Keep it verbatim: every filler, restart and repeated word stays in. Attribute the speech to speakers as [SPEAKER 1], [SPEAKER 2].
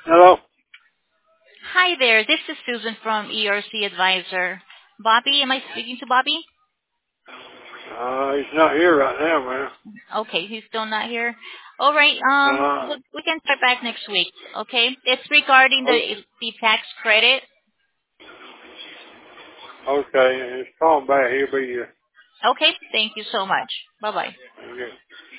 [SPEAKER 1] Hello?
[SPEAKER 2] Hi there. This is Susan from E R C Advisor. Bobby, am I speaking to Bobby?
[SPEAKER 1] Uh, he's not here right now, man.
[SPEAKER 2] Okay, he's still not here. All right. Um,
[SPEAKER 1] Uh,
[SPEAKER 2] we we can start back next week. Okay. It's regarding
[SPEAKER 1] o-
[SPEAKER 2] the the tax credit.
[SPEAKER 1] okay, he's calling back. He'll be here.
[SPEAKER 2] Okay. Thank you so much. Bye bye.
[SPEAKER 1] Okay.